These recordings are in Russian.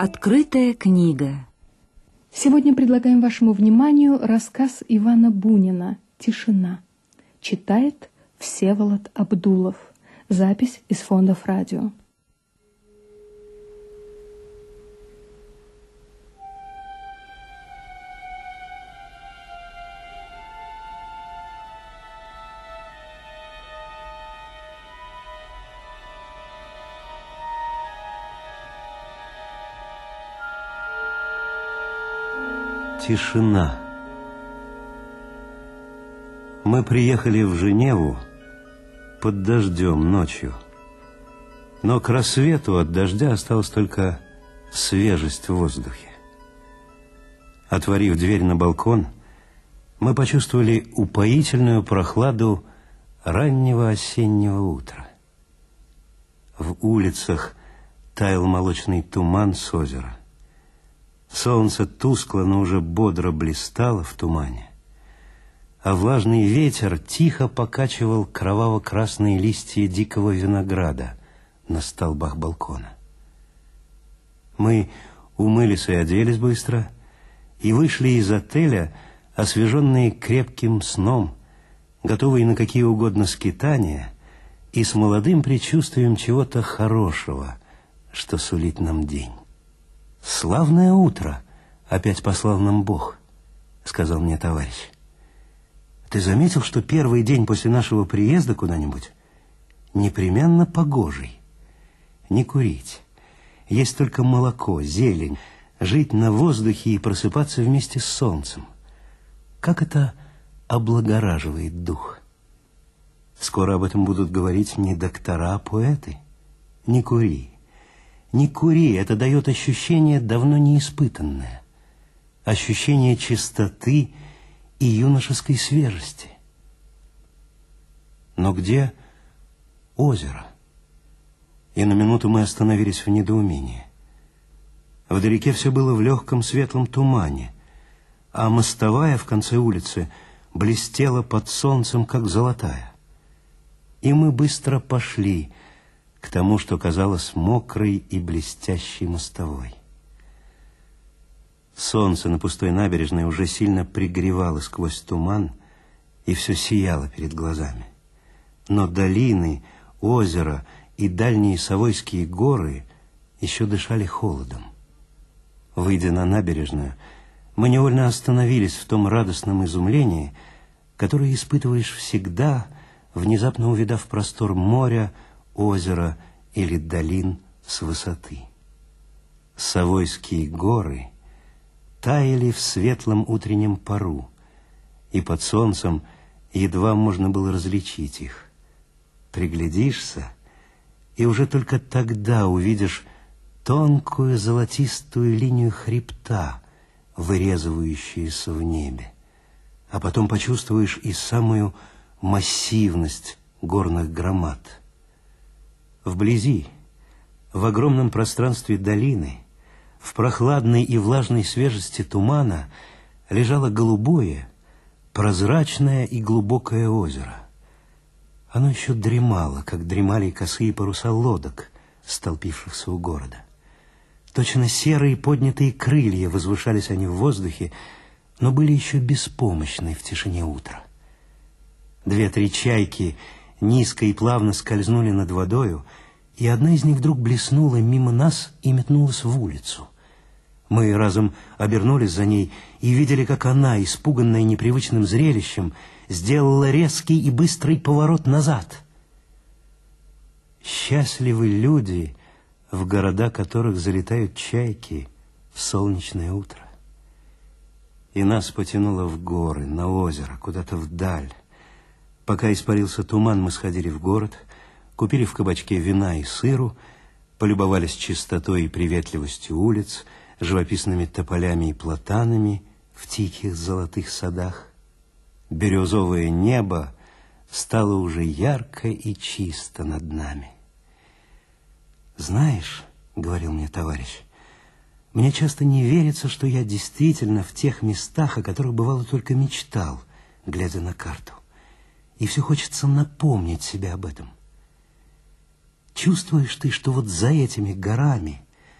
Открытая книга. Сегодня предлагаем вашему вниманию рассказ Ивана Бунина «Тишина». Читает Всеволод Абдулов. Запись из фондов радио. Тишина. Мы приехали в Женеву под дождем ночью, но к рассвету от дождя осталась только свежесть в воздухе. Отворив дверь на балкон, мы почувствовали упоительную прохладу раннего осеннего утра. В улицах таял молочный туман с озера. Солнце тускло, но уже бодро блистало в тумане, а влажный ветер тихо покачивал кроваво-красные листья дикого винограда на столбах балкона. Мы умылись и оделись быстро и вышли из отеля, освеженные крепким сном, готовые на какие угодно скитания и с молодым предчувствием чего-то хорошего, что сулит нам день. «Славное утро!» — опять послал нам Бог, — сказал мне товарищ. «Ты заметил, что первый день после нашего приезда куда-нибудь непременно погожий? Не курить, есть только молоко, зелень, жить на воздухе и просыпаться вместе с солнцем. Как это облагораживает дух! Скоро об этом будут говорить не доктора, а поэты. Не кури. Не кури, это дает ощущение давно неиспытанное, ощущение чистоты и юношеской свежести. Но где озеро? И на минуту мы остановились в недоумении. Вдалеке все было в легком светлом тумане, а мостовая в конце улицы блестела под солнцем, как золотая. И мы быстро пошли к тому, что казалось мокрой и блестящей мостовой. Солнце на пустой набережной уже сильно пригревало сквозь туман, и все сияло перед глазами. Но долины, озеро и дальние Савойские горы еще дышали холодом. Выйдя на набережную, мы невольно остановились в том радостном изумлении, которое испытываешь всегда, внезапно увидав простор моря, озера или долин с высоты. Савойские горы таяли в светлом утреннем пару, и под солнцем едва можно было различить их. Приглядишься, и уже только тогда увидишь тонкую золотистую линию хребта, вырезывающуюся в небе, а потом почувствуешь и самую массивность горных громад. Вблизи, в огромном пространстве долины, в прохладной и влажной свежести тумана лежало голубое, прозрачное и глубокое озеро. Оно еще дремало, как дремали косые паруса лодок, столпившихся у города. Точно серые поднятые крылья возвышались они в воздухе, но были еще беспомощны в тишине утра. 2-3 чайки низко и плавно скользнули над водою, и одна из них вдруг блеснула мимо нас и метнулась в улицу. Мы разом обернулись за ней и видели, как она, испуганная непривычным зрелищем, сделала резкий и быстрый поворот назад. Счастливы люди, в города которых залетают чайки в солнечное утро. И нас потянуло в горы, на озеро, куда-то вдаль. Пока испарился туман, мы сходили в город, купили в кабачке вина и сыру, полюбовались чистотой и приветливостью улиц, живописными тополями и платанами в тихих золотых садах. Бирюзовое небо стало уже ярко и чисто над нами. «Знаешь, — говорил мне товарищ, — мне часто не верится, что я действительно в тех местах, о которых бывало только мечтал, глядя на карту. И все хочется напомнить себе об этом. Чувствуешь ты, что вот за этими горами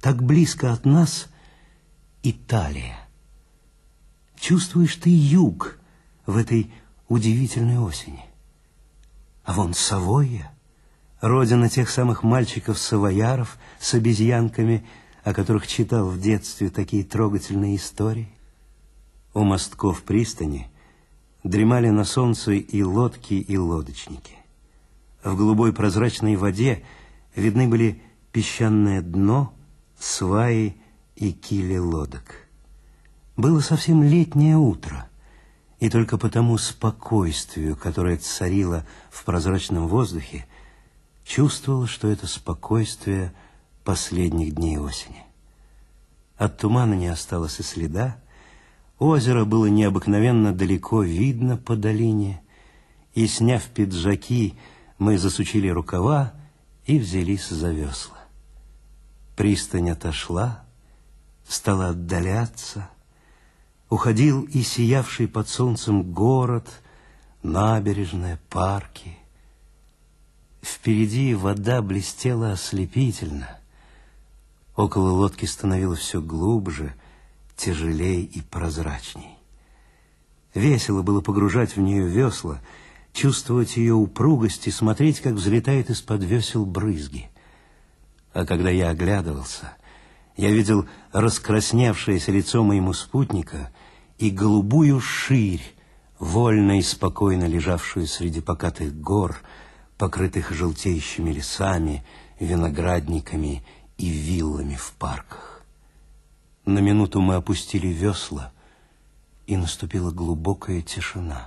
так близко от нас Италия. Чувствуешь ты юг в этой удивительной осени. А вон Савойя, родина тех самых мальчиков-савояров с обезьянками, о которых читал в детстве такие трогательные истории. У мостков пристани дремали на солнце и лодки, и лодочники. В голубой прозрачной воде видны были песчаное дно, сваи и кили лодок. Было совсем летнее утро, и только по тому спокойствию, которое царило в прозрачном воздухе, чувствовал, что это спокойствие последних дней осени. От тумана не осталось и следа, озеро было необыкновенно далеко видно по долине, и, сняв пиджаки, мы засучили рукава и взялись за весла. Пристань отошла, стала отдаляться, уходил и сиявший под солнцем город, набережная, парки. Впереди вода блестела ослепительно. Около лодки становилось все глубже, тяжелей и прозрачней. Весело было погружать в нее весла, чувствовать ее упругость и смотреть, как взлетает из-под весел брызги. А когда я оглядывался, я видел раскрасневшееся лицо моему спутника и голубую ширь, вольно и спокойно лежавшую среди покатых гор, покрытых желтеющими лесами, виноградниками и виллами в парках. На минуту мы опустили весла, и наступила глубокая тишина.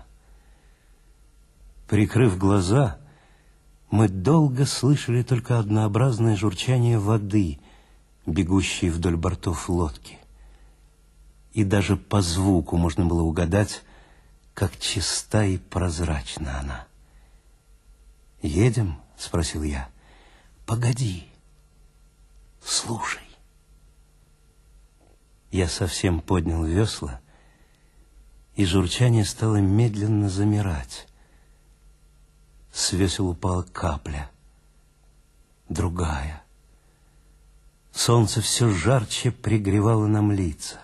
Прикрыв глаза, мы долго слышали только однообразное журчание воды, бегущей вдоль бортов лодки. И даже по звуку можно было угадать, как чиста и прозрачна она. «Едем?» — спросил я. «Погоди, слушай». Я совсем поднял весла, и журчание стало медленно замирать. С весел упала капля, другая. Солнце все жарче пригревало нам лица.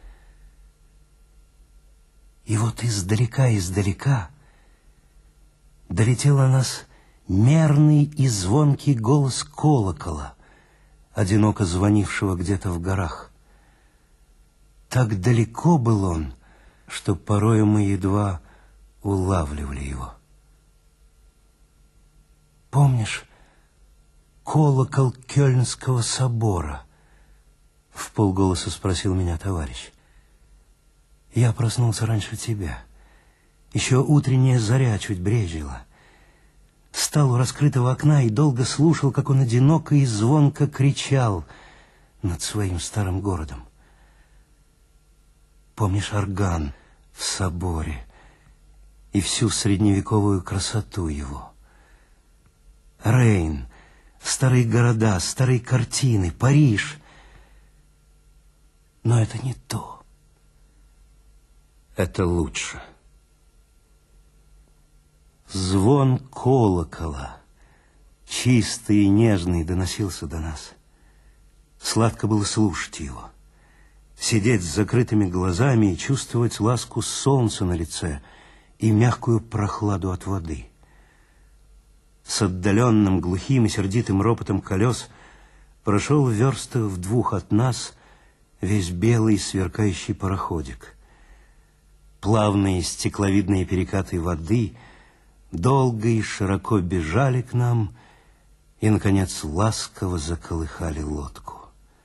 И вот издалека долетел о нас мерный и звонкий голос колокола, одиноко звонившего где-то в горах. Так далеко был он, что порою мы едва улавливали его. «Помнишь колокол Кёльнского собора?» — вполголоса спросил меня товарищ. Я проснулся раньше тебя. Еще утренняя заря чуть брезжила. Стал у раскрытого окна и долго слушал, как он одиноко и звонко кричал над своим старым городом. Помнишь орган в соборе и всю средневековую красоту его? Рейн, старые города, старые картины, Париж. Но это не то. Это лучше. Звон колокола, чистый и нежный, доносился до нас. Сладко было слушать его, сидеть с закрытыми глазами и чувствовать ласку солнца на лице и мягкую прохладу от воды. С отдаленным, глухим и сердитым ропотом колес прошел в верстах в 2 от нас весь белый сверкающий пароходик. Плавные стекловидные перекаты воды долго и широко бежали к нам и, наконец, ласково заколыхали лодку.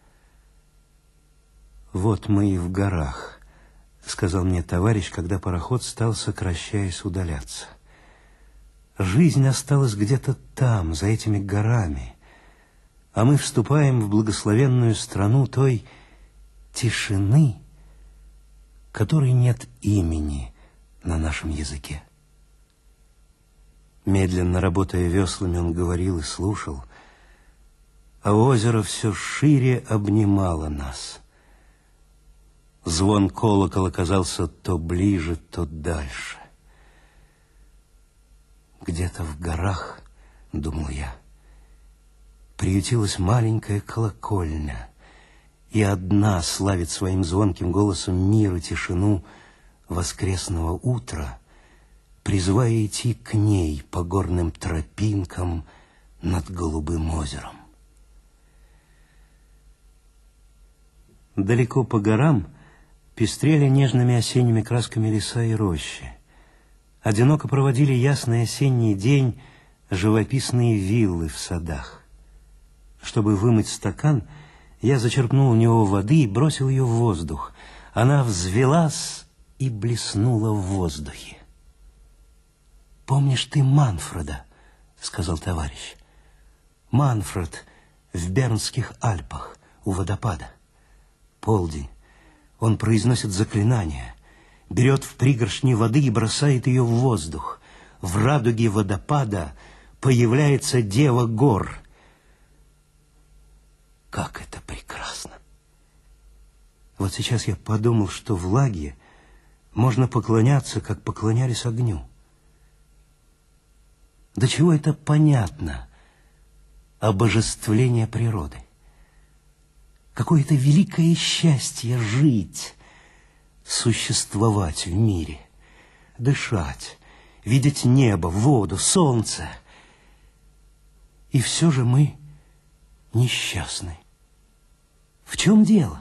«Вот мы и в горах», — сказал мне товарищ, когда пароход стал, сокращаясь, удаляться. «Жизнь осталась где-то там, за этими горами, а мы вступаем в благословенную страну той тишины, которой нет имени на нашем языке». Медленно работая веслами, он говорил и слушал, а озеро все шире обнимало нас. Звон колокола казался то ближе, то дальше. Где-то в горах, думал я, приютилась маленькая колокольня, и одна славит своим звонким голосом мир и тишину воскресного утра, призывая идти к ней по горным тропинкам над голубым озером. Далеко по горам пестрели нежными осенними красками леса и рощи. Одиноко проводили ясный осенний день живописные виллы в садах. Чтобы вымыть стакан, я зачерпнул у него воды и бросил ее в воздух. Она взвелась и блеснула в воздухе. «Помнишь ты Манфреда?» — сказал товарищ. «Манфред в Бернских Альпах у водопада. Полдень. Он произносит заклинание, берет в пригоршни воды и бросает ее в воздух. В радуге водопада появляется Дева гор. Как это прекрасно! Вот сейчас я подумал, что в лаге можно поклоняться, как поклонялись огню. До чего это понятно? Обожествление природы. Какое-то великое счастье жить, существовать в мире, дышать, видеть небо, воду, солнце. И все же мы несчастны. В чем дело?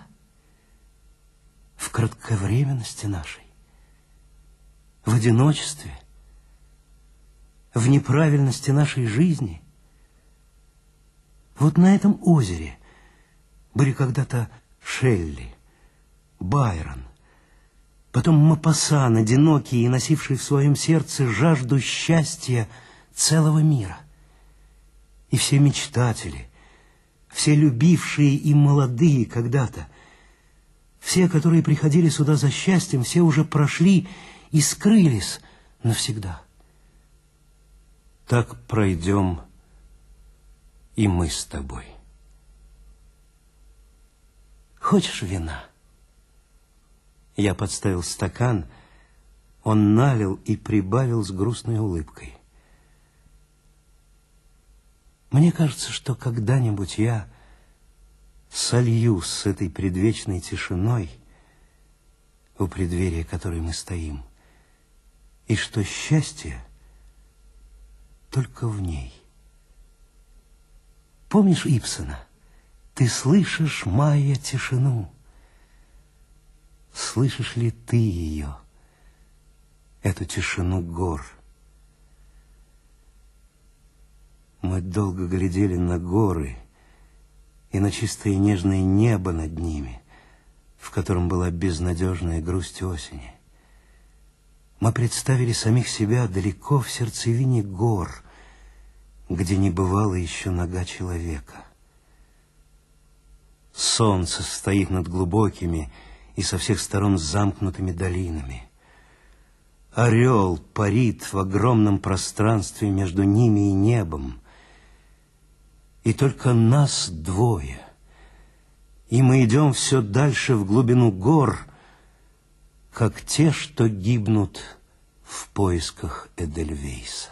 В кратковременности нашей, в одиночестве, в неправильности нашей жизни. Вот на этом озере были когда-то Шелли, Байрон, потом Мопассан, одинокий и носивший в своем сердце жажду счастья целого мира. И все мечтатели, все любившие и молодые когда-то, все, которые приходили сюда за счастьем, все уже прошли и скрылись навсегда. Так пройдем и мы с тобой. Хочешь вина? Я подставил стакан, он налил и прибавил с грустной улыбкой. Мне кажется, что когда-нибудь я сольюсь с этой предвечной тишиной, у преддверия которой мы стоим, и что счастье только в ней. Помнишь Ибсена? Ты слышишь, Майя, тишину? Слышишь ли ты ее, эту тишину гор? Мы долго глядели на горы и на чистое и нежное небо над ними, в котором была безнадежная грусть осени. Мы представили самих себя далеко в сердцевине гор, где не бывала еще нога человека. Солнце стоит над глубокими и со всех сторон замкнутыми долинами. Орел парит в огромном пространстве между ними и небом. И только нас двое. И мы идем все дальше в глубину гор, как те, что гибнут в поисках Эдельвейса.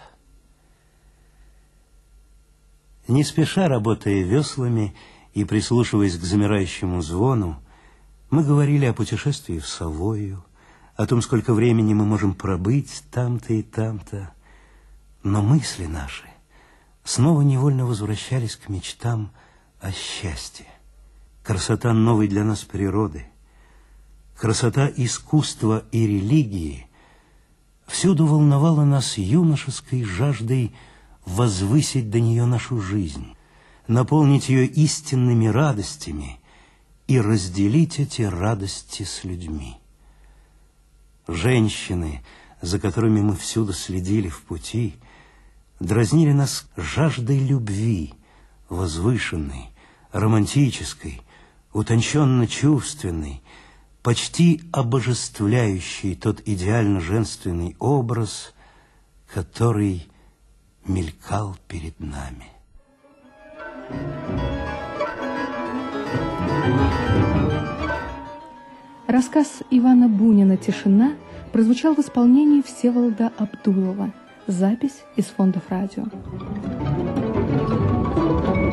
Не спеша работая веслами и прислушиваясь к замирающему звону, мы говорили о путешествии в Савойю, о том, сколько времени мы можем пробыть там-то и там-то. Но мысли наши снова невольно возвращались к мечтам о счастье. Красота новой для нас природы, красота искусства и религии всюду волновала нас юношеской жаждой возвысить до нее нашу жизнь, наполнить ее истинными радостями и разделить эти радости с людьми. Женщины, за которыми мы всюду следили в пути, дразнили нас жаждой любви, возвышенной, романтической, утонченно-чувственной, почти обожествляющей тот идеально-женственный образ, который мелькал перед нами. Рассказ Ивана Бунина «Тишина» прозвучал в исполнении Всеволода Абдулова. Запись из фондов радио.